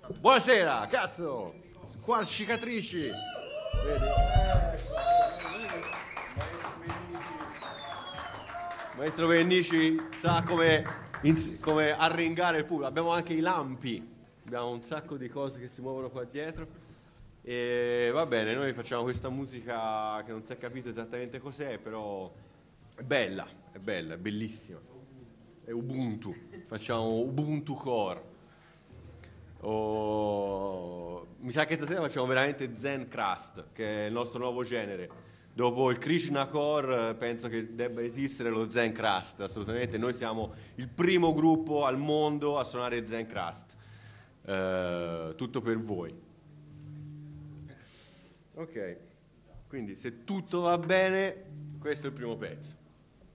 Buonasera, cazzo! Qua cicatrici! Vedi? Maestro Vennici sa come arringare il pubblico. Abbiamo anche i lampi, abbiamo un sacco di cose che si muovono qua dietro. E va bene, noi facciamo questa musica che non si è capito esattamente cos'è, però è bella, è bellissima. È Ubuntu, facciamo Ubuntu Core. Mi sa che stasera facciamo veramente Zen Crust, che è il nostro nuovo genere. Dopo il Krishna Core penso che debba esistere lo Zen Crust, assolutamente. Noi siamo il primo gruppo al mondo a suonare Zen Crust. Tutto per voi. Ok, quindi se tutto va bene, questo è il primo pezzo.